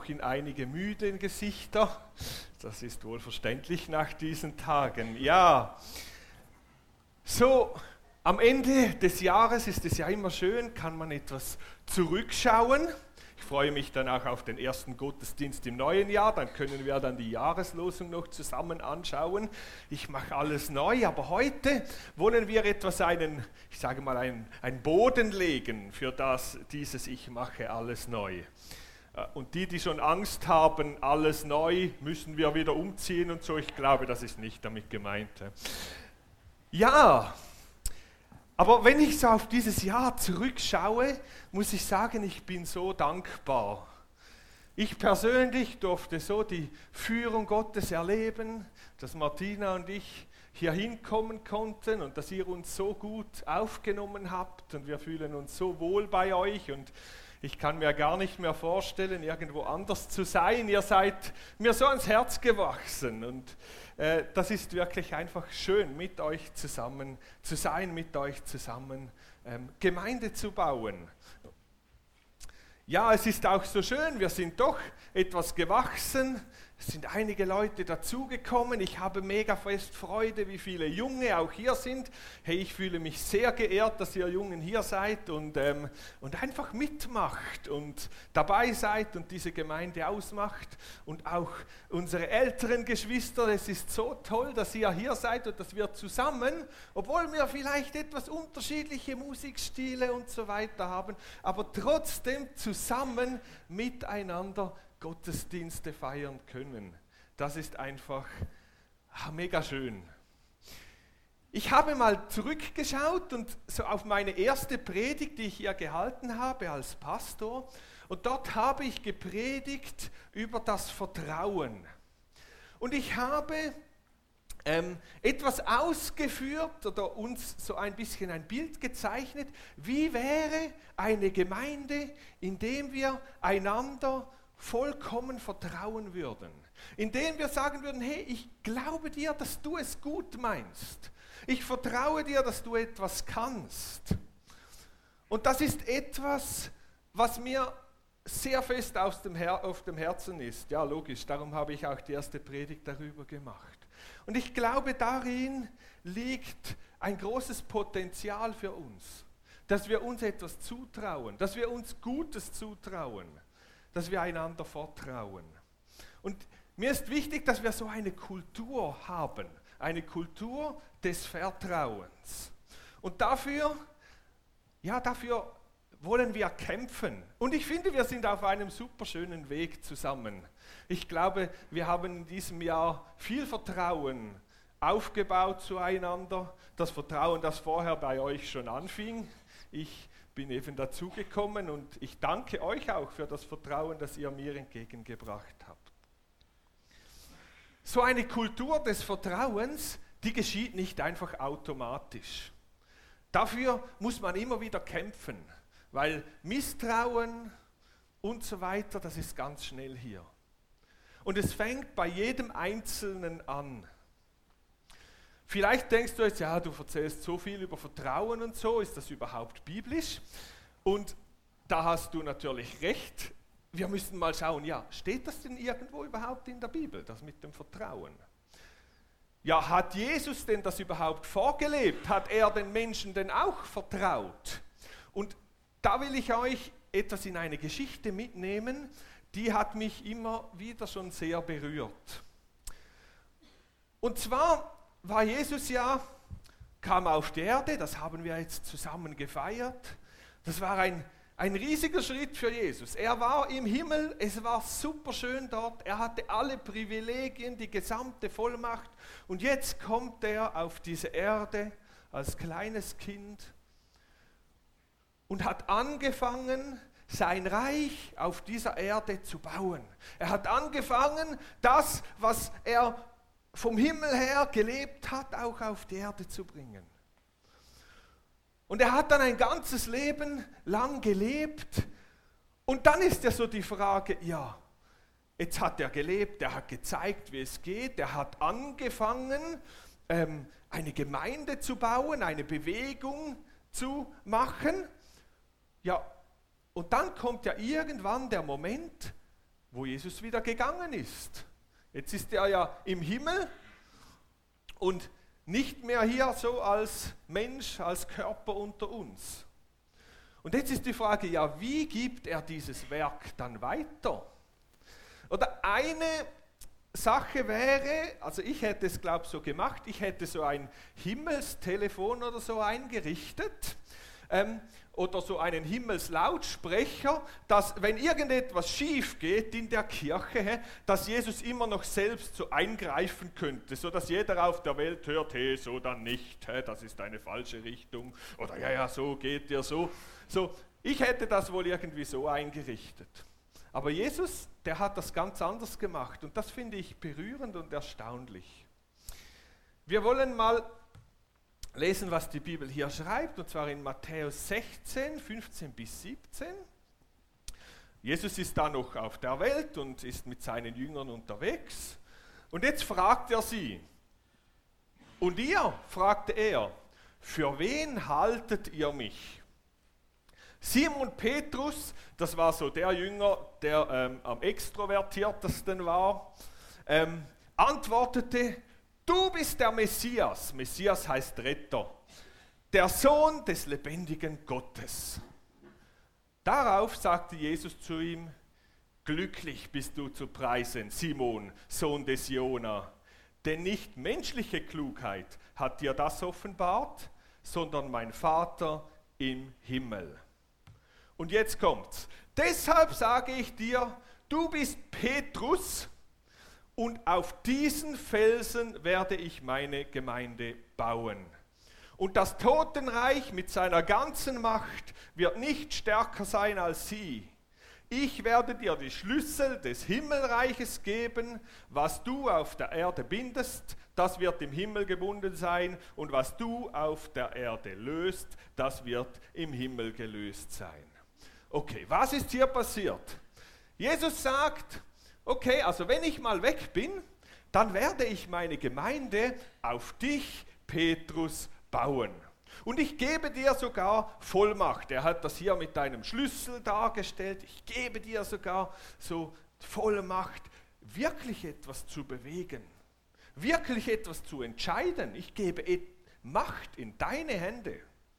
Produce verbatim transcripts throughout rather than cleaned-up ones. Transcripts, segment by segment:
In einige müde Gesichter. Das ist wohl verständlich nach diesen Tagen. Ja, so am Ende des Jahres ist es ja immer schön, kann man etwas zurückschauen. Ich freue mich dann auch auf den ersten Gottesdienst im neuen Jahr, dann können wir dann die Jahreslosung noch zusammen anschauen. Ich mache alles neu, aber heute wollen wir etwas einen, ich sage mal, einen, einen Boden legen für das, dieses Ich mache alles neu. Und die, die schon Angst haben, alles neu, müssen wir wieder umziehen und so, ich glaube, das ist nicht damit gemeint. Ja, aber wenn ich so auf dieses Jahr zurückschaue, muss ich sagen, ich bin so dankbar. Ich persönlich durfte so die Führung Gottes erleben, dass Martina und ich hier hinkommen konnten und dass ihr uns so gut aufgenommen habt und wir fühlen uns so wohl bei euch und ich kann mir gar nicht mehr vorstellen, irgendwo anders zu sein. Ihr seid mir so ans Herz gewachsen und äh, das ist wirklich einfach schön, mit euch zusammen zu sein, mit euch zusammen ähm, Gemeinde zu bauen. Ja, es ist auch so schön, wir sind doch etwas gewachsen. Es sind einige Leute dazugekommen. Ich habe mega fest Freude, wie viele Junge auch hier sind. Hey, ich fühle mich sehr geehrt, dass ihr Jungen hier seid und, ähm, und einfach mitmacht und dabei seid und diese Gemeinde ausmacht. Und auch unsere älteren Geschwister, es ist so toll, dass ihr hier seid und dass wir zusammen, obwohl wir vielleicht etwas unterschiedliche Musikstile und so weiter haben, aber trotzdem zusammen miteinander Gottesdienste feiern können. Das ist einfach ach, mega schön. Ich habe mal zurückgeschaut und so auf meine erste Predigt, die ich hier gehalten habe als Pastor, und dort habe ich gepredigt über das Vertrauen. Und ich habe ähm, etwas ausgeführt oder uns so ein bisschen ein Bild gezeichnet, wie wäre eine Gemeinde, in der wir einander vollkommen vertrauen würden, indem wir sagen würden, hey, ich glaube dir, dass du es gut meinst. Ich vertraue dir, dass du etwas kannst. Und das ist etwas, was mir sehr fest aus dem Her- auf dem Herzen ist. Ja, logisch, darum habe ich auch die erste Predigt darüber gemacht. Und ich glaube, darin liegt ein großes Potenzial für uns, dass wir uns etwas zutrauen, dass wir uns Gutes zutrauen, dass wir einander vertrauen. Und mir ist wichtig, dass wir so eine Kultur haben, eine Kultur des Vertrauens. Und dafür, ja, dafür wollen wir kämpfen. Und ich finde, wir sind auf einem super schönen Weg zusammen. Ich glaube, wir haben in diesem Jahr viel Vertrauen aufgebaut zueinander. Das Vertrauen, das vorher bei euch schon anfing. Ich bin eben dazugekommen und ich danke euch auch für das Vertrauen, das ihr mir entgegengebracht habt. So eine Kultur des Vertrauens, die geschieht nicht einfach automatisch. Dafür muss man immer wieder kämpfen, weil Misstrauen und so weiter, das ist ganz schnell hier. Und es fängt bei jedem Einzelnen an. Vielleicht denkst du jetzt, ja, du erzählst so viel über Vertrauen und so, ist das überhaupt biblisch? Und da hast du natürlich recht. Wir müssen mal schauen, ja, steht das denn irgendwo überhaupt in der Bibel, das mit dem Vertrauen? Ja, hat Jesus denn das überhaupt vorgelebt? Hat er den Menschen denn auch vertraut? Und da will ich euch etwas in eine Geschichte mitnehmen, die hat mich immer wieder schon sehr berührt. Und zwar war Jesus ja, kam auf die Erde, das haben wir jetzt zusammen gefeiert. Das war ein, ein riesiger Schritt für Jesus. Er war im Himmel, es war super schön dort, er hatte alle Privilegien, die gesamte Vollmacht. Und jetzt kommt er auf diese Erde als kleines Kind und hat angefangen, sein Reich auf dieser Erde zu bauen. Er hat angefangen, das, was er vom Himmel her gelebt hat, auch auf die Erde zu bringen. Und er hat dann ein ganzes Leben lang gelebt. Und dann ist ja so die Frage, ja, jetzt hat er gelebt, er hat gezeigt, wie es geht, er hat angefangen, ähm, eine Gemeinde zu bauen, eine Bewegung zu machen. Ja, und dann kommt ja irgendwann der Moment, wo Jesus wieder gegangen ist. Jetzt ist er ja im Himmel und nicht mehr hier so als Mensch, als Körper unter uns. Und jetzt ist die Frage, ja, wie gibt er dieses Werk dann weiter? Oder eine Sache wäre, also ich hätte es, glaube ich, so gemacht, ich hätte so ein Himmelstelefon oder so eingerichtet ähm, oder so einen Himmelslautsprecher, dass, wenn irgendetwas schief geht in der Kirche, hä, dass Jesus immer noch selbst so eingreifen könnte, sodass jeder auf der Welt hört, hey, so dann nicht, hä, das ist eine falsche Richtung oder ja, ja, so geht ihr so. So, ich hätte das wohl irgendwie so eingerichtet. Aber Jesus, der hat das ganz anders gemacht und das finde ich berührend und erstaunlich. Wir wollen mal lesen, was die Bibel hier schreibt, und zwar in Matthäus sechzehn, fünfzehn bis siebzehn. Jesus ist da noch auf der Welt und ist mit seinen Jüngern unterwegs. Und jetzt fragt er sie, und ihr, fragte er, für wen haltet ihr mich? Simon Petrus, das war so der Jünger, der ähm, am extrovertiertesten war, ähm, antwortete, du bist der Messias, Messias heißt Retter, der Sohn des lebendigen Gottes. Darauf sagte Jesus zu ihm, glücklich bist du zu preisen, Simon, Sohn des Jona, denn nicht menschliche Klugheit hat dir das offenbart, sondern mein Vater im Himmel. Und jetzt kommt's. Deshalb sage ich dir, du bist Petrus und auf diesen Felsen werde ich meine Gemeinde bauen. Und das Totenreich mit seiner ganzen Macht wird nicht stärker sein als sie. Ich werde dir die Schlüssel des Himmelreiches geben, was du auf der Erde bindest, das wird im Himmel gebunden sein, und was du auf der Erde löst, das wird im Himmel gelöst sein. Okay, was ist hier passiert? Jesus sagt, okay, also wenn ich mal weg bin, dann werde ich meine Gemeinde auf dich, Petrus, bauen. Und ich gebe dir sogar Vollmacht. Er hat das hier mit einem Schlüssel dargestellt. Ich gebe dir sogar so Vollmacht, wirklich etwas zu bewegen, wirklich etwas zu entscheiden. Ich gebe Macht in deine Hände.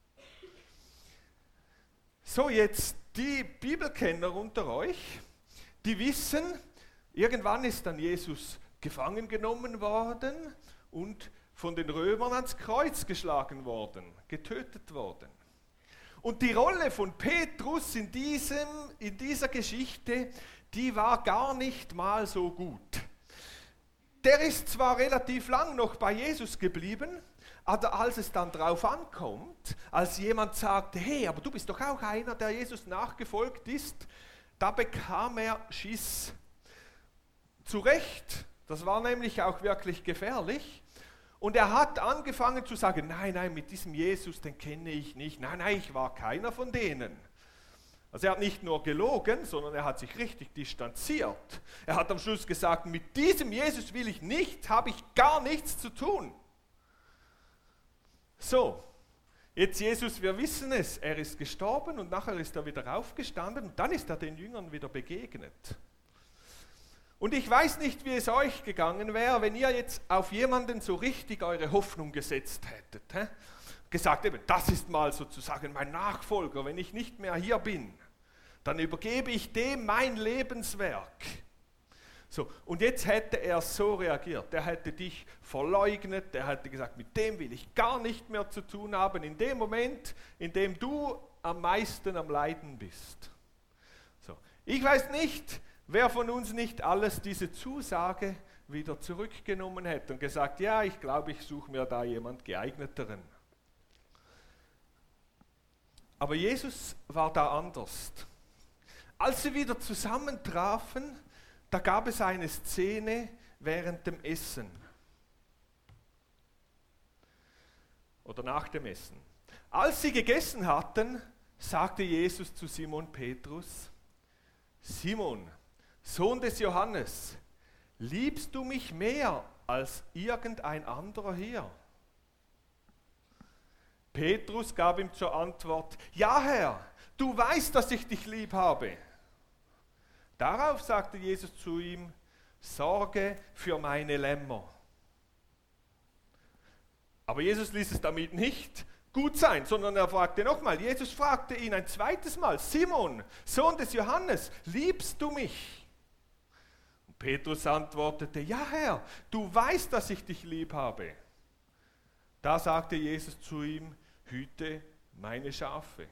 So, jetzt die Bibelkenner unter euch, die wissen, irgendwann ist dann Jesus gefangen genommen worden und von den Römern ans Kreuz geschlagen worden, getötet worden. Und die Rolle von Petrus in, diesem, in dieser Geschichte, die war gar nicht mal so gut. Der ist zwar relativ lang noch bei Jesus geblieben, aber als es dann drauf ankommt, als jemand sagte, hey, aber du bist doch auch einer, der Jesus nachgefolgt ist, da bekam er Schiss. Zu Recht, das war nämlich auch wirklich gefährlich. Und er hat angefangen zu sagen, nein, nein, mit diesem Jesus, den kenne ich nicht. Nein, nein, ich war keiner von denen. Also er hat nicht nur gelogen, sondern er hat sich richtig distanziert. Er hat am Schluss gesagt, mit diesem Jesus will ich nicht, habe ich gar nichts zu tun. So, jetzt Jesus, wir wissen es, er ist gestorben und nachher ist er wieder aufgestanden und dann ist er den Jüngern wieder begegnet. Und ich weiß nicht, wie es euch gegangen wäre, wenn ihr jetzt auf jemanden so richtig eure Hoffnung gesetzt hättet. Hä? Gesagt, eben, das ist mal sozusagen mein Nachfolger, wenn ich nicht mehr hier bin, dann übergebe ich dem mein Lebenswerk. So, und jetzt hätte er so reagiert, er hätte dich verleugnet, er hätte gesagt, mit dem will ich gar nicht mehr zu tun haben, in dem Moment, in dem du am meisten am Leiden bist. So, ich weiß nicht, wer von uns nicht alles diese Zusage wieder zurückgenommen hätte und gesagt, ja, ich glaube, ich suche mir da jemand geeigneteren. Aber Jesus war da anders. Als sie wieder zusammentrafen, da gab es eine Szene während dem Essen oder nach dem Essen. Als sie gegessen hatten, sagte Jesus zu Simon Petrus, Simon, Sohn des Johannes, liebst du mich mehr als irgendein anderer hier? Petrus gab ihm zur Antwort, ja Herr, du weißt, dass ich dich lieb habe. Darauf sagte Jesus zu ihm, sorge für meine Lämmer. Aber Jesus ließ es damit nicht gut sein, sondern er fragte nochmal, Jesus fragte ihn ein zweites Mal, Simon, Sohn des Johannes, liebst du mich? Und Petrus antwortete, ja Herr, du weißt, dass ich dich lieb habe. Da sagte Jesus zu ihm, hüte meine Schafe.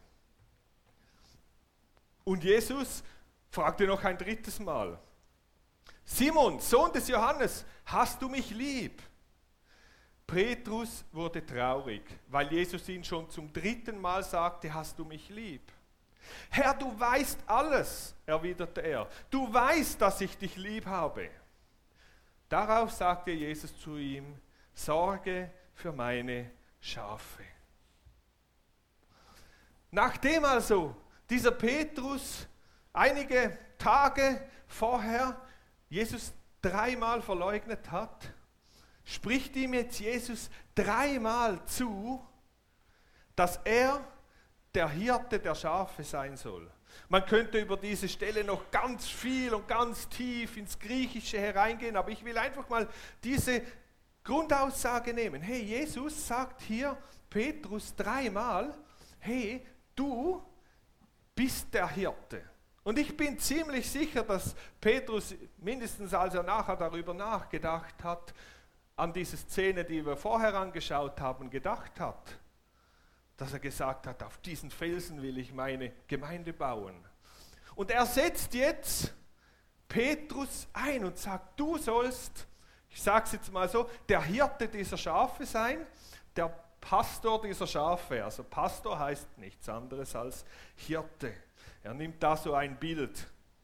Und Jesus fragte noch ein drittes Mal, Simon, Sohn des Johannes, hast du mich lieb? Petrus wurde traurig, weil Jesus ihn schon zum dritten Mal sagte, hast du mich lieb? Herr, du weißt alles, erwiderte er. Du weißt, dass ich dich lieb habe. Darauf sagte Jesus zu ihm, sorge für meine Schafe. Nachdem also dieser Petrus einige Tage vorher Jesus dreimal verleugnet hat, spricht ihm jetzt Jesus dreimal zu, dass er der Hirte der Schafe sein soll. Man könnte über diese Stelle noch ganz viel und ganz tief ins Griechische hereingehen, aber ich will einfach mal diese Grundaussage nehmen. Hey, Jesus sagt hier Petrus dreimal, hey, du bist der Hirte. Und ich bin ziemlich sicher, dass Petrus, mindestens als er nachher darüber nachgedacht hat, an diese Szene, die wir vorher angeschaut haben, gedacht hat, dass er gesagt hat, auf diesen Felsen will ich meine Gemeinde bauen. Und er setzt jetzt Petrus ein und sagt, du sollst, ich sage es jetzt mal so, der Hirte dieser Schafe sein, der Pastor dieser Schafe. Also Pastor heißt nichts anderes als Hirte. Er nimmt da so ein Bild.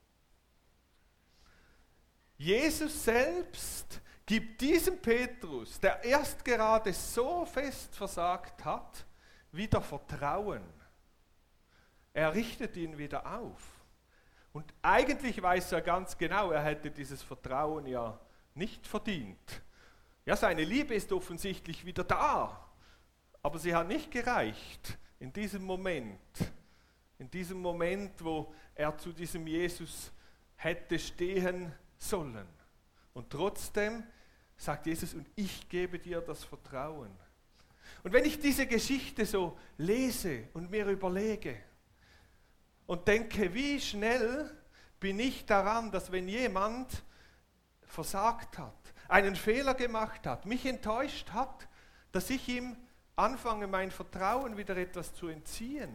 Jesus selbst gibt diesem Petrus, der erst gerade so fest versagt hat, wieder Vertrauen. Er richtet ihn wieder auf. Und eigentlich weiß er ganz genau, er hätte dieses Vertrauen ja nicht verdient. Ja, seine Liebe ist offensichtlich wieder da, aber sie hat nicht gereicht in diesem Moment. In diesem Moment, wo er zu diesem Jesus hätte stehen sollen. Und trotzdem sagt Jesus, und ich gebe dir das Vertrauen. Und wenn ich diese Geschichte so lese und mir überlege und denke, wie schnell bin ich daran, dass wenn jemand versagt hat, einen Fehler gemacht hat, mich enttäuscht hat, dass ich ihm anfange, mein Vertrauen wieder etwas zu entziehen.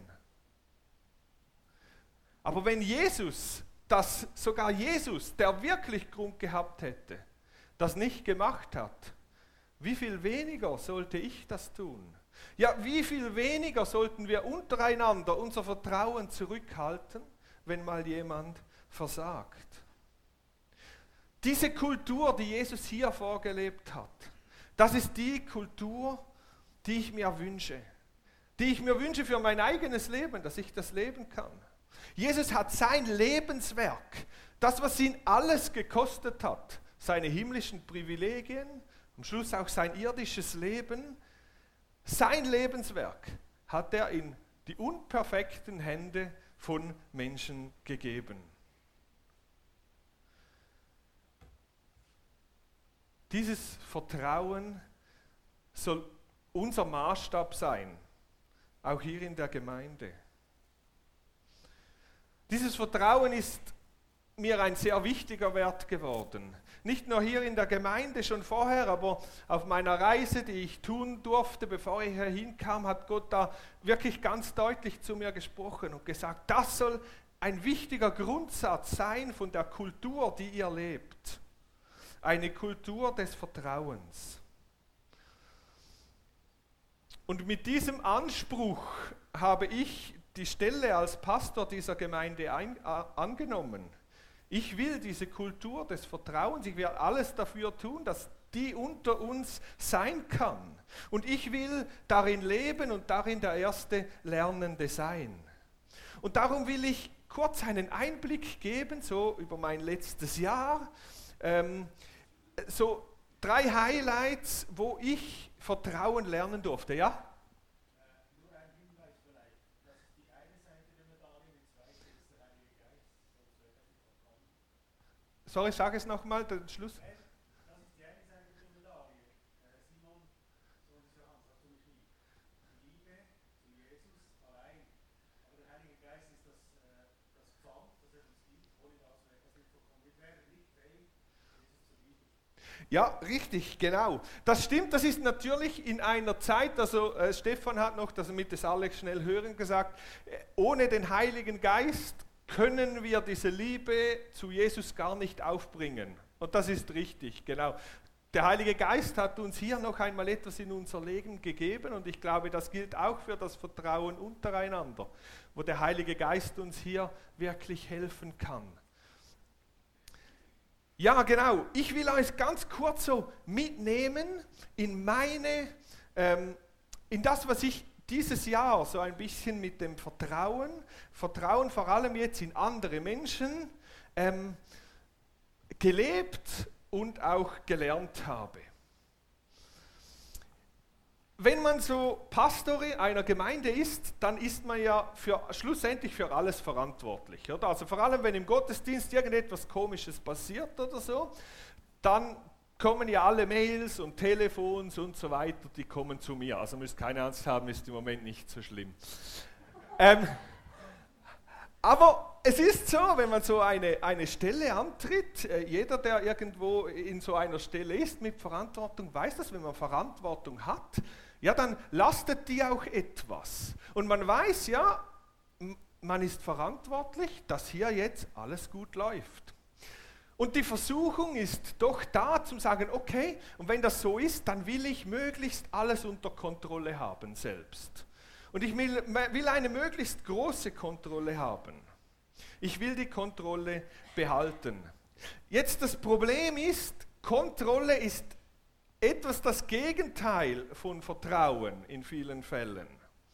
Aber wenn Jesus, das sogar Jesus, der wirklich Grund gehabt hätte, das nicht gemacht hat, wie viel weniger sollte ich das tun? Ja, wie viel weniger sollten wir untereinander unser Vertrauen zurückhalten, wenn mal jemand versagt? Diese Kultur, die Jesus hier vorgelebt hat, das ist die Kultur, die ich mir wünsche. Die ich mir wünsche für mein eigenes Leben, dass ich das leben kann. Jesus hat sein Lebenswerk, das, was ihn alles gekostet hat, seine himmlischen Privilegien, am Schluss auch sein irdisches Leben, sein Lebenswerk hat er in die unperfekten Hände von Menschen gegeben. Dieses Vertrauen soll unser Maßstab sein, auch hier in der Gemeinde. Dieses Vertrauen ist mir ein sehr wichtiger Wert geworden. Nicht nur hier in der Gemeinde, schon vorher, aber auf meiner Reise, die ich tun durfte, bevor ich hier hinkam, hat Gott da wirklich ganz deutlich zu mir gesprochen und gesagt, das soll ein wichtiger Grundsatz sein von der Kultur, die ihr lebt. Eine Kultur des Vertrauens. Und mit diesem Anspruch habe ich die Stelle als Pastor dieser Gemeinde ein, äh, angenommen. Ich will diese Kultur des Vertrauens, ich will alles dafür tun, dass die unter uns sein kann. Und ich will darin leben und darin der erste Lernende sein. Und darum will ich kurz einen Einblick geben, so über mein letztes Jahr. Ähm, so drei Highlights, wo ich Vertrauen lernen durfte, ja? sorry, sag es nochmal, den Schluss. Das ist die eine Seite der Medaille. Äh, Simon, Sohn des Johannes, hast du mich lieb. Die Liebe zu Jesus allein. Aber der Heilige Geist ist das, äh, das Pfand, das er uns gibt, ohne das wir etwas nicht bekommen. Wir werden nicht fähig, Jesus zu lieben. Ja, richtig, genau. Das stimmt, das ist natürlich in einer Zeit, also äh, Stefan hat noch, damit es alle schnell hören, gesagt, äh, ohne den Heiligen Geist können wir diese Liebe zu Jesus gar nicht aufbringen. Und das ist richtig, genau. Der Heilige Geist hat uns hier noch einmal etwas in unser Leben gegeben und ich glaube, das gilt auch für das Vertrauen untereinander, wo der Heilige Geist uns hier wirklich helfen kann. Ja, genau. Ich will euch ganz kurz so mitnehmen in meine, ähm, in das, was ich dieses Jahr so ein bisschen mit dem Vertrauen, Vertrauen vor allem jetzt in andere Menschen, ähm, gelebt und auch gelernt habe. Wenn man so Pastor einer Gemeinde ist, dann ist man ja für, schlussendlich für alles verantwortlich. Oder? Also vor allem, wenn im Gottesdienst irgendetwas Komisches passiert oder so, dann kommen ja alle Mails und Telefons und so weiter, die kommen zu mir. Also müsst keine Angst haben, ist im Moment nicht so schlimm. Ähm, aber es ist so, wenn man so eine, eine Stelle antritt, äh, jeder, der irgendwo in so einer Stelle ist mit Verantwortung, weiß das, wenn man Verantwortung hat, ja, dann lastet die auch etwas. Und man weiß ja, man ist verantwortlich, dass hier jetzt alles gut läuft. Und die Versuchung ist doch da, zu sagen, okay, und wenn das so ist, dann will ich möglichst alles unter Kontrolle haben selbst. Und ich will, will eine möglichst große Kontrolle haben. Ich will die Kontrolle behalten. Jetzt das Problem ist, Kontrolle ist etwas das Gegenteil von Vertrauen in vielen Fällen.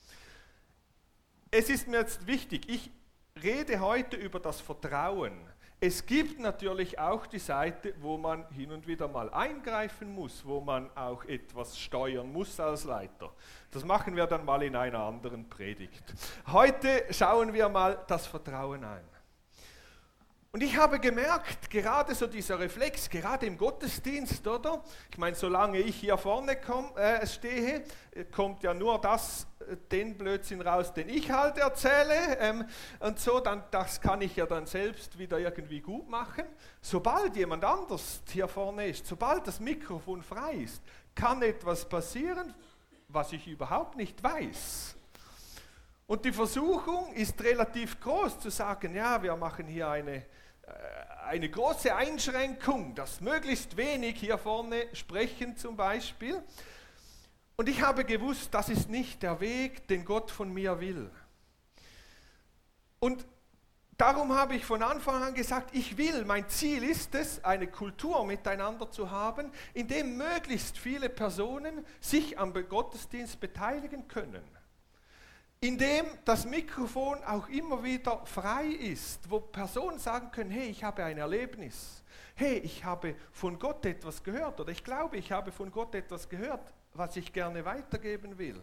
Es ist mir jetzt wichtig, ich rede heute über das Vertrauen. Es gibt natürlich auch die Seite, wo man hin und wieder mal eingreifen muss, wo man auch etwas steuern muss als Leiter. Das machen wir dann mal in einer anderen Predigt. Heute schauen wir mal das Vertrauen an. Und ich habe gemerkt, gerade so dieser Reflex, gerade im Gottesdienst, oder? Ich meine, solange ich hier vorne komm, äh, stehe, kommt ja nur das, äh, den Blödsinn raus, den ich halt erzähle. Ähm, und so, dann, das kann ich ja dann selbst wieder irgendwie gut machen. Sobald jemand anders hier vorne ist, sobald das Mikrofon frei ist, kann etwas passieren, was ich überhaupt nicht weiß. Und die Versuchung ist relativ groß zu sagen, ja, wir machen hier eine, eine große Einschränkung, dass möglichst wenig hier vorne sprechen zum Beispiel. Und ich habe gewusst, das ist nicht der Weg, den Gott von mir will. Und darum habe ich von Anfang an gesagt, ich will, mein Ziel ist es, eine Kultur miteinander zu haben, in dem möglichst viele Personen sich am Gottesdienst beteiligen können. Indem das Mikrofon auch immer wieder frei ist, wo Personen sagen können, hey, ich habe ein Erlebnis, hey, ich habe von Gott etwas gehört oder ich glaube, ich habe von Gott etwas gehört, was ich gerne weitergeben will.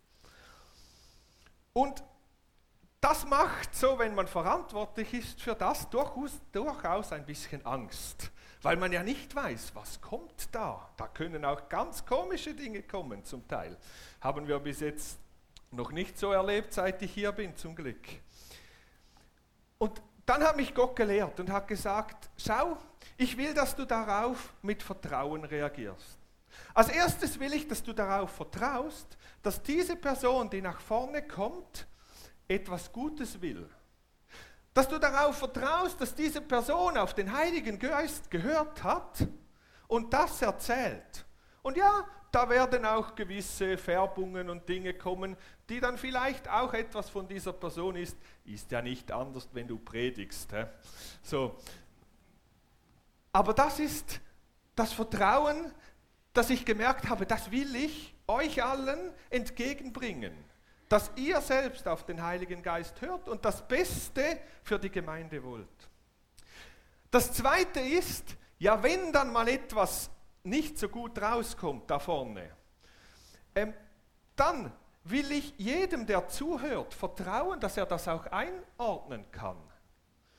Und das macht so, wenn man verantwortlich ist für das, durchaus, durchaus ein bisschen Angst, weil man ja nicht weiß, was kommt da. Da können auch ganz komische Dinge kommen zum Teil. Haben wir bis jetzt noch nicht so erlebt, seit ich hier bin, zum Glück. Und dann hat mich Gott gelehrt und hat gesagt, schau, ich will, dass du darauf mit Vertrauen reagierst. Als erstes will ich, dass du darauf vertraust, dass diese Person, die nach vorne kommt, etwas Gutes will. Dass du darauf vertraust, dass diese Person auf den Heiligen Geist gehört hat und das erzählt. Und ja, da werden auch gewisse Färbungen und Dinge kommen, die dann vielleicht auch etwas von dieser Person ist. Ist ja nicht anders, wenn du predigst. Hä? So. Aber das ist das Vertrauen, das ich gemerkt habe, das will ich euch allen entgegenbringen. Dass ihr selbst auf den Heiligen Geist hört und das Beste für die Gemeinde wollt. Das Zweite ist, ja, wenn dann mal etwas nicht so gut rauskommt da vorne, ähm, dann will ich jedem, der zuhört, vertrauen, dass er das auch einordnen kann.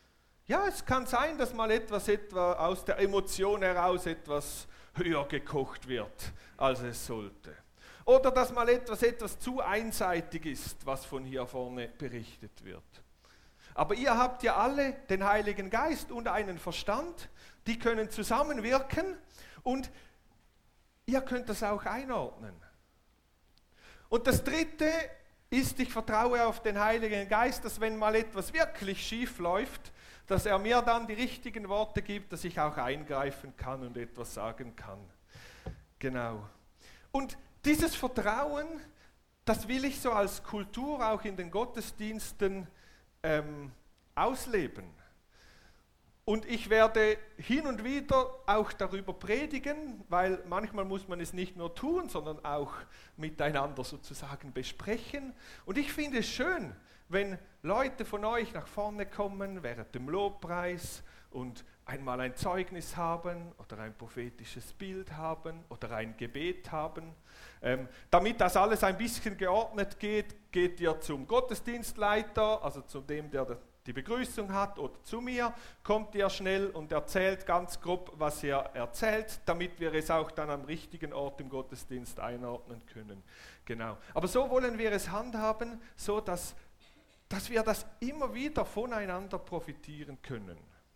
ja, es kann sein, dass mal etwas etwa aus der Emotion heraus etwas höher gekocht wird, als es sollte. Oder dass mal etwas etwas zu einseitig ist, was von hier vorne berichtet wird. Aber ihr habt ja alle den Heiligen Geist und einen Verstand, die können zusammenwirken und ihr könnt das auch einordnen. Und das Dritte ist, ich vertraue auf den Heiligen Geist, dass wenn mal etwas wirklich schief läuft, dass er mir dann die richtigen Worte gibt, dass ich auch eingreifen kann und etwas sagen kann. Genau. Und dieses Vertrauen, das will ich so als Kultur auch in den Gottesdiensten ähm, ausleben. Und ich werde hin und wieder auch darüber predigen, weil manchmal muss man es nicht nur tun, sondern auch miteinander sozusagen besprechen. Und ich finde es schön, wenn Leute von euch nach vorne kommen während dem Lobpreis und einmal ein Zeugnis haben oder ein prophetisches Bild haben oder ein Gebet haben. Ähm, damit das alles ein bisschen geordnet geht, geht ihr zum Gottesdienstleiter, also zu dem, der die Begrüßung hat, oder zu mir, kommt ihr schnell und erzählt ganz grob, was ihr erzählt, damit wir es auch dann am richtigen Ort im Gottesdienst einordnen können. Genau. Aber so wollen wir es handhaben, so dass, dass wir das immer wieder voneinander profitieren können.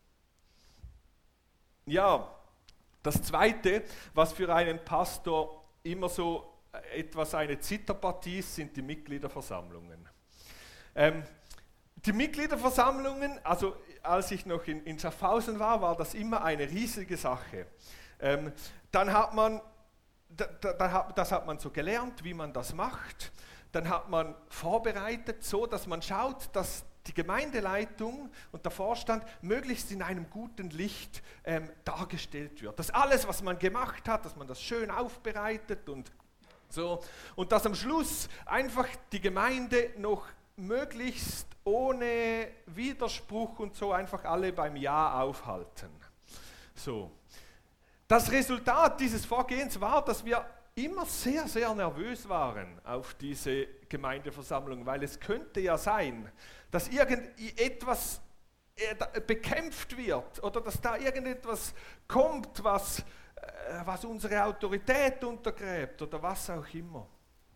Ja, das Zweite, was für einen Pastor immer so etwas eine Zitterpartie ist, sind die Mitgliederversammlungen. Ähm, die Mitgliederversammlungen, also als ich noch in, in Schaffhausen war, war das immer eine riesige Sache. Ähm, dann hat man, da, da, das hat man so gelernt, wie man das macht. Dann hat man vorbereitet, so dass man schaut, dass die Gemeindeleitung und der Vorstand möglichst in einem guten Licht ähm, dargestellt wird. Dass alles, was man gemacht hat, dass man das schön aufbereitet und so. Und dass am Schluss einfach die Gemeinde noch möglichst ohne Widerspruch und so einfach alle beim Ja aufhalten. So. Das Resultat dieses Vorgehens war, dass wir immer sehr, sehr nervös waren auf diese Gemeindeversammlung, weil es könnte ja sein, dass irgendetwas bekämpft wird oder dass da irgendetwas kommt, was, was unsere Autorität untergräbt oder was auch immer.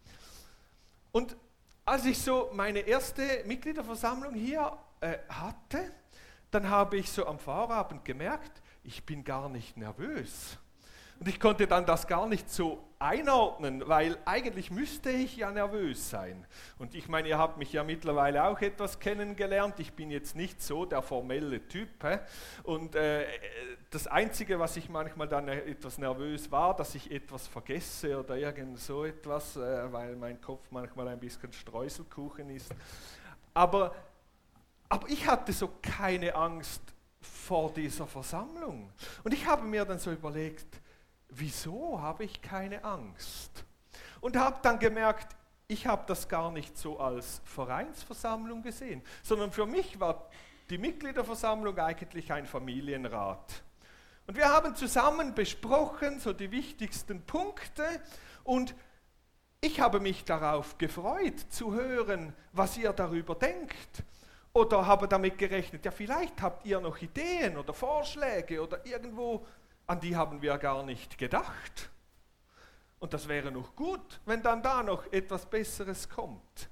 Und als ich so meine erste Mitgliederversammlung hier äh, hatte, dann habe ich so am Vorabend gemerkt, ich bin gar nicht nervös. Und ich konnte dann das gar nicht so einordnen, weil eigentlich müsste ich ja nervös sein. Und ich meine, ihr habt mich ja mittlerweile auch etwas kennengelernt. Ich bin jetzt nicht so der formelle Typ. He? Und äh, das Einzige, was ich manchmal dann etwas nervös war, dass ich etwas vergesse oder irgend so etwas, äh, weil mein Kopf manchmal ein bisschen Streuselkuchen ist. Aber, aber ich hatte so keine Angst vor dieser Versammlung. Und ich habe mir dann so überlegt, wieso habe ich keine Angst? Und habe dann gemerkt, ich habe das gar nicht so als Vereinsversammlung gesehen, sondern für mich war die Mitgliederversammlung eigentlich ein Familienrat. Und wir haben zusammen besprochen, so die wichtigsten Punkte, und ich habe mich darauf gefreut, zu hören, was ihr darüber denkt. Oder habe damit gerechnet, ja, vielleicht habt ihr noch Ideen oder Vorschläge oder irgendwo, an die haben wir gar nicht gedacht. Und das wäre noch gut, wenn dann da noch etwas Besseres kommt.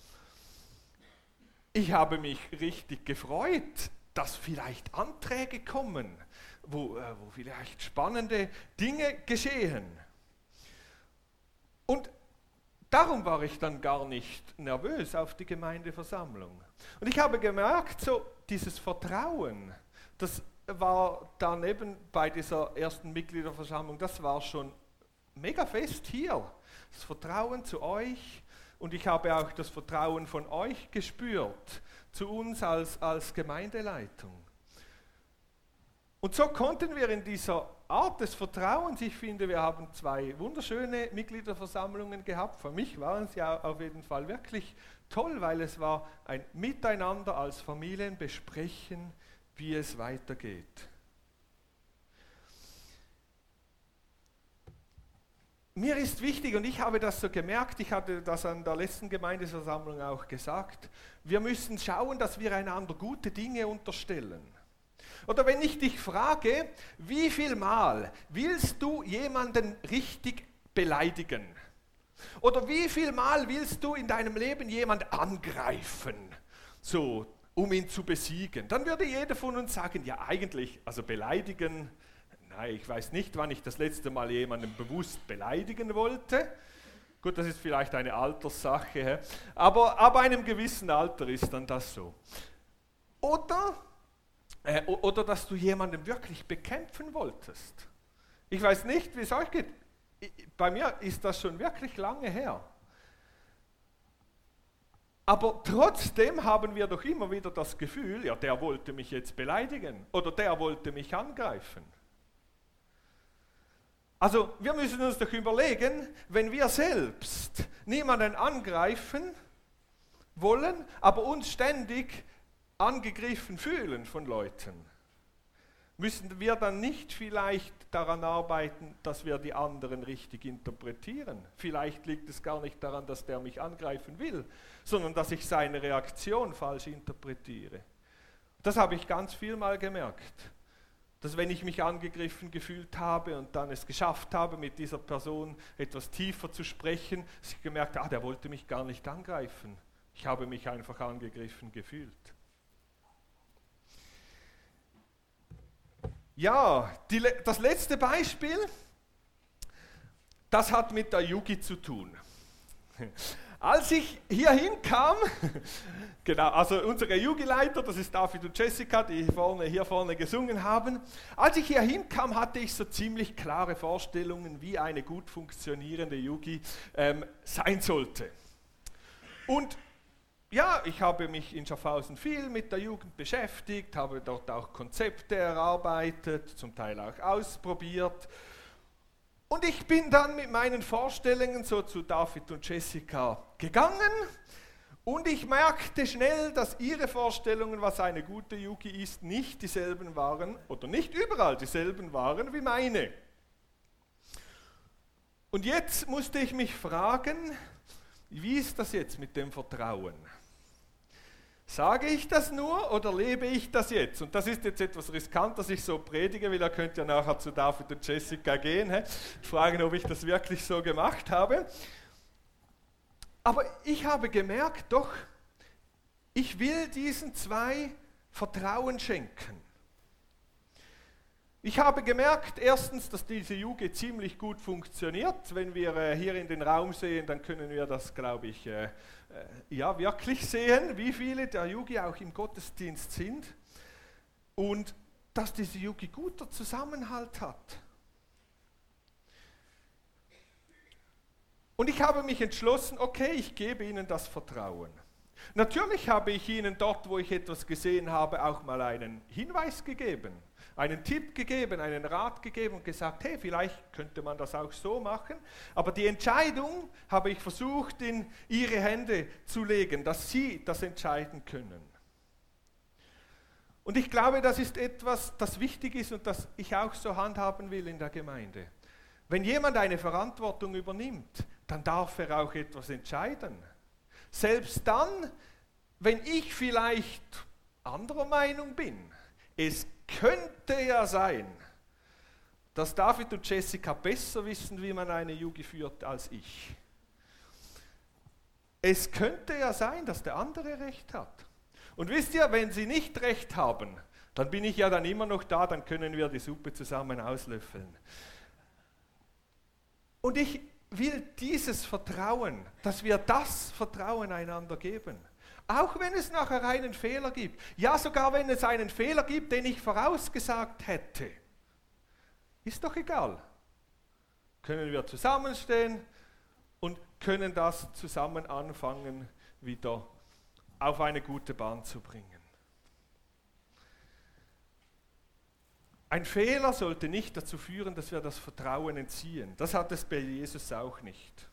Ich habe mich richtig gefreut, dass vielleicht Anträge kommen, wo, äh, wo vielleicht spannende Dinge geschehen. Und darum war ich dann gar nicht nervös auf die Gemeindeversammlung. Und ich habe gemerkt, so dieses Vertrauen, das war dann eben bei dieser ersten Mitgliederversammlung, das war schon mega fest hier. Das Vertrauen zu euch, und ich habe auch das Vertrauen von euch gespürt, zu uns als, als Gemeindeleitung. Und so konnten wir in dieser Art des Vertrauens, ich finde, wir haben zwei wunderschöne Mitgliederversammlungen gehabt. Für mich waren sie auf jeden Fall wirklich toll, weil es war ein Miteinander als Familien besprechen, wie es weitergeht. Mir ist wichtig, und ich habe das so gemerkt, ich hatte das an der letzten Gemeindeversammlung auch gesagt, wir müssen schauen, dass wir einander gute Dinge unterstellen. Oder wenn ich dich frage, wie viel Mal willst du jemanden richtig beleidigen? Oder wie viel Mal willst du in deinem Leben jemanden angreifen, so, um ihn zu besiegen? Dann würde jeder von uns sagen, ja eigentlich, also beleidigen, nein, ich weiß nicht, wann ich das letzte Mal jemanden bewusst beleidigen wollte. Gut, das ist vielleicht eine Alterssache, aber ab einem gewissen Alter ist dann das so. Oder, äh, oder dass du jemanden wirklich bekämpfen wolltest. Ich weiß nicht, wie es euch geht. Bei mir ist das schon wirklich lange her. Aber trotzdem haben wir doch immer wieder das Gefühl, ja, der wollte mich jetzt beleidigen oder der wollte mich angreifen. Also wir müssen uns doch überlegen, wenn wir selbst niemanden angreifen wollen, aber uns ständig angegriffen fühlen von Leuten, müssen wir dann nicht vielleicht daran arbeiten, dass wir die anderen richtig interpretieren? Vielleicht liegt es gar nicht daran, dass der mich angreifen will, sondern dass ich seine Reaktion falsch interpretiere. Das habe ich ganz viel mal gemerkt, dass wenn ich mich angegriffen gefühlt habe und dann es geschafft habe, mit dieser Person etwas tiefer zu sprechen, dass ich gemerkt habe, ah, der wollte mich gar nicht angreifen. Ich habe mich einfach angegriffen gefühlt. Ja, die, das letzte Beispiel, das hat mit der Yugi zu tun. Als ich hier hinkam, genau, also unsere Yugi-Leiter, das ist David und Jessica, die vorne, hier vorne gesungen haben. Als ich hier hinkam, hatte ich so ziemlich klare Vorstellungen, wie eine gut funktionierende Yugi ähm, sein sollte. Und ja, ich habe mich in Schaffhausen viel mit der Jugend beschäftigt, habe dort auch Konzepte erarbeitet, zum Teil auch ausprobiert. Und ich bin dann mit meinen Vorstellungen so zu David und Jessica gegangen und ich merkte schnell, dass ihre Vorstellungen, was eine gute Yugi ist, nicht dieselben waren oder nicht überall dieselben waren wie meine. Und jetzt musste ich mich fragen, wie ist das jetzt mit dem Vertrauen? Sage ich das nur oder lebe ich das jetzt? Und das ist jetzt etwas riskant, dass ich so predige, weil ihr könnt ja nachher zu David und Jessica gehen, he? fragen, ob ich das wirklich so gemacht habe. Aber ich habe gemerkt, doch, ich will diesen zwei Vertrauen schenken. Ich habe gemerkt, erstens, dass diese Yugi ziemlich gut funktioniert. Wenn wir äh, hier in den Raum sehen, dann können wir das, glaube ich, äh, äh, ja, wirklich sehen, wie viele der Yugi auch im Gottesdienst sind. Und dass diese Yugi guter Zusammenhalt hat. Und ich habe mich entschlossen, okay, ich gebe ihnen das Vertrauen. Natürlich habe ich ihnen dort, wo ich etwas gesehen habe, auch mal einen Hinweis gegeben. Einen Tipp gegeben, einen Rat gegeben und gesagt, hey, vielleicht könnte man das auch so machen. Aber die Entscheidung habe ich versucht, in ihre Hände zu legen, dass sie das entscheiden können. Und ich glaube, das ist etwas, das wichtig ist und das ich auch so handhaben will in der Gemeinde. Wenn jemand eine Verantwortung übernimmt, dann darf er auch etwas entscheiden. Selbst dann, wenn ich vielleicht anderer Meinung bin. Es könnte ja sein, dass David und Jessica besser wissen, wie man eine Yugi führt, als ich. Es könnte ja sein, dass der andere recht hat. Und wisst ihr, wenn sie nicht recht haben, dann bin ich ja dann immer noch da, dann können wir die Suppe zusammen auslöffeln. Und ich will dieses Vertrauen, dass wir das Vertrauen einander geben. Auch wenn es nachher einen Fehler gibt. Ja, sogar wenn es einen Fehler gibt, den ich vorausgesagt hätte. Ist doch egal. Können wir zusammenstehen und können das zusammen anfangen, wieder auf eine gute Bahn zu bringen. Ein Fehler sollte nicht dazu führen, dass wir das Vertrauen entziehen. Das hat es bei Jesus auch nicht.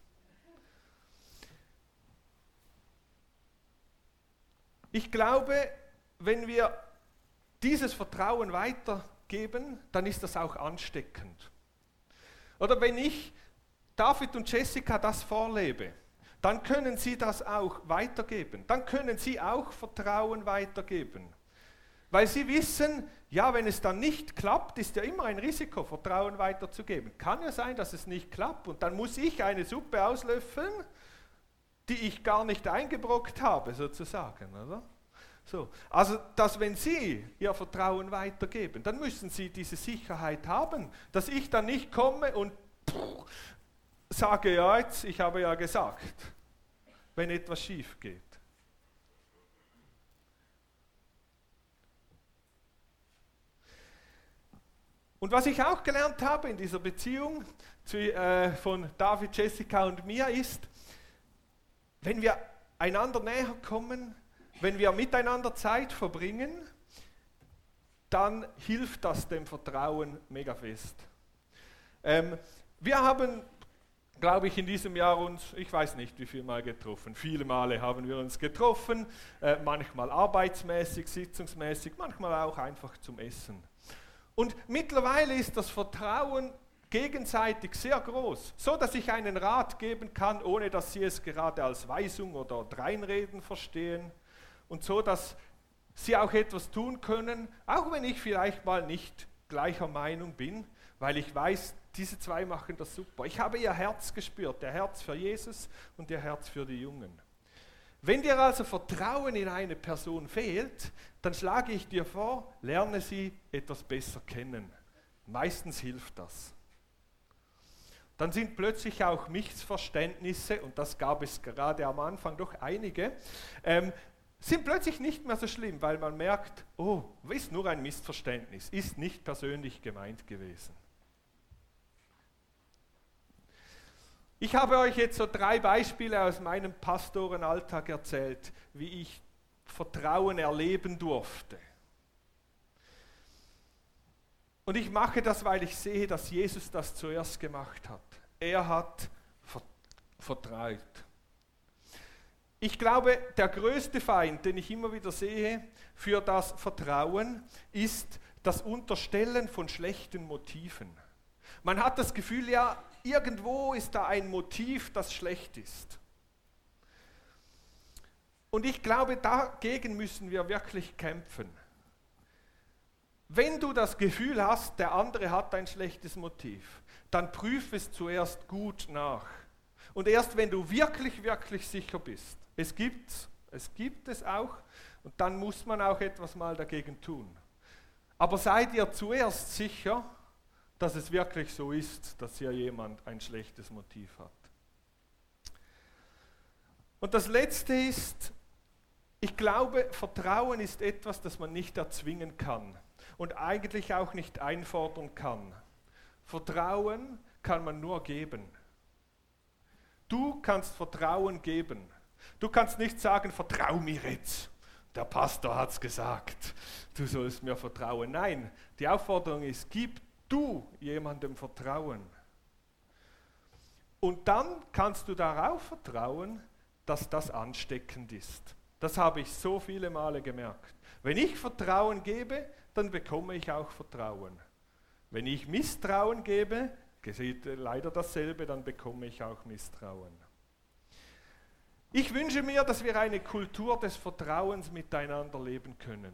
Ich glaube, wenn wir dieses Vertrauen weitergeben, dann ist das auch ansteckend. Oder wenn ich David und Jessica das vorlebe, dann können sie das auch weitergeben. Dann können sie auch Vertrauen weitergeben. Weil sie wissen, ja, wenn es dann nicht klappt, ist ja immer ein Risiko, Vertrauen weiterzugeben. Kann ja sein, dass es nicht klappt und dann muss ich eine Suppe auslöffeln, die ich gar nicht eingebrockt habe, sozusagen, oder? So. Also, dass wenn Sie Ihr Vertrauen weitergeben, dann müssen Sie diese Sicherheit haben, dass ich dann nicht komme und pff, sage, ja, jetzt, ich habe ja gesagt, wenn etwas schief geht. Und was ich auch gelernt habe in dieser Beziehung zu, äh, von David, Jessica und mir ist, wenn wir einander näher kommen, wenn wir miteinander Zeit verbringen, dann hilft das dem Vertrauen mega fest. Ähm, wir haben, glaube ich, in diesem Jahr uns, ich weiß nicht wie viele Mal getroffen, viele Male haben wir uns getroffen, äh, manchmal arbeitsmäßig, sitzungsmäßig, manchmal auch einfach zum Essen. Und mittlerweile ist das Vertrauen gegenseitig sehr groß, so dass ich einen Rat geben kann, ohne dass Sie es gerade als Weisung oder Dreinreden verstehen und so, dass Sie auch etwas tun können, auch wenn ich vielleicht mal nicht gleicher Meinung bin, weil ich weiß, diese zwei machen das super. Ich habe ihr Herz gespürt, ihr Herz für Jesus und ihr Herz für die Jungen. Wenn dir also Vertrauen in eine Person fehlt, dann schlage ich dir vor, lerne sie etwas besser kennen. Meistens hilft das. Dann sind plötzlich auch Missverständnisse, und das gab es gerade am Anfang doch einige, ähm, sind plötzlich nicht mehr so schlimm, weil man merkt, oh, ist nur ein Missverständnis, ist nicht persönlich gemeint gewesen. Ich habe euch jetzt so drei Beispiele aus meinem Pastorenalltag erzählt, wie ich Vertrauen erleben durfte. Und ich mache das, weil ich sehe, dass Jesus das zuerst gemacht hat. Er hat vertraut. Ich glaube, der größte Feind, den ich immer wieder sehe für das Vertrauen, ist das Unterstellen von schlechten Motiven. Man hat das Gefühl, ja, irgendwo ist da ein Motiv, das schlecht ist. Und ich glaube, dagegen müssen wir wirklich kämpfen. Wenn du das Gefühl hast, der andere hat ein schlechtes Motiv, dann prüf es zuerst gut nach. Und erst wenn du wirklich, wirklich sicher bist, es gibt's, es gibt es auch, und dann muss man auch etwas mal dagegen tun. Aber sei dir zuerst sicher, dass es wirklich so ist, dass hier jemand ein schlechtes Motiv hat. Und das Letzte ist, ich glaube, Vertrauen ist etwas, das man nicht erzwingen kann und eigentlich auch nicht einfordern kann. Vertrauen kann man nur geben. Du kannst Vertrauen geben. Du kannst nicht sagen, vertrau mir jetzt. Der Pastor hat es gesagt, du sollst mir vertrauen. Nein, die Aufforderung ist, gib du jemandem Vertrauen. Und dann kannst du darauf vertrauen, dass das ansteckend ist. Das habe ich so viele Male gemerkt. Wenn ich Vertrauen gebe, dann bekomme ich auch Vertrauen. Wenn ich Misstrauen gebe, geschieht leider dasselbe, dann bekomme ich auch Misstrauen. Ich wünsche mir, dass wir eine Kultur des Vertrauens miteinander leben können.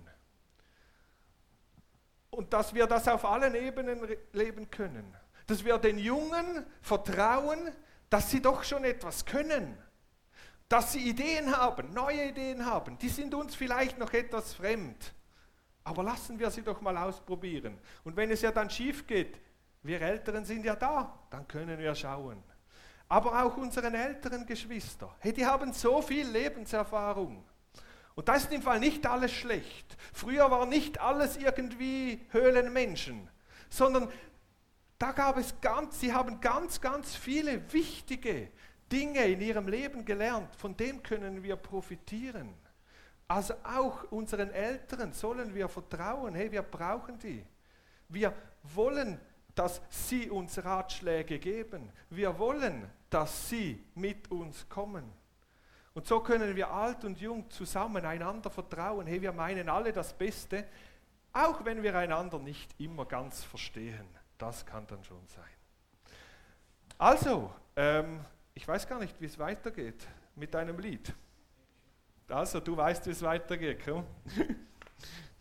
Und dass wir das auf allen Ebenen leben können. Dass wir den Jungen vertrauen, dass sie doch schon etwas können. Dass sie Ideen haben, neue Ideen haben. Die sind uns vielleicht noch etwas fremd. Aber lassen wir sie doch mal ausprobieren. Und wenn es ja dann schief geht, wir Älteren sind ja da, dann können wir schauen. Aber auch unseren älteren Geschwister, hey, die haben so viel Lebenserfahrung. Und da ist im Fall nicht alles schlecht. Früher war nicht alles irgendwie Höhlenmenschen, sondern da gab es ganz, sie haben ganz, ganz viele wichtige Dinge in ihrem Leben gelernt. Von dem können wir profitieren. Also auch unseren Eltern sollen wir vertrauen. Hey, wir brauchen die. Wir wollen, dass sie uns Ratschläge geben. Wir wollen, dass sie mit uns kommen. Und so können wir alt und jung zusammen einander vertrauen. Hey, wir meinen alle das Beste, auch wenn wir einander nicht immer ganz verstehen. Das kann dann schon sein. Also, ähm, ich weiß gar nicht, wie es weitergeht mit einem Lied. Also, du weißt, wie es weitergeht, komm.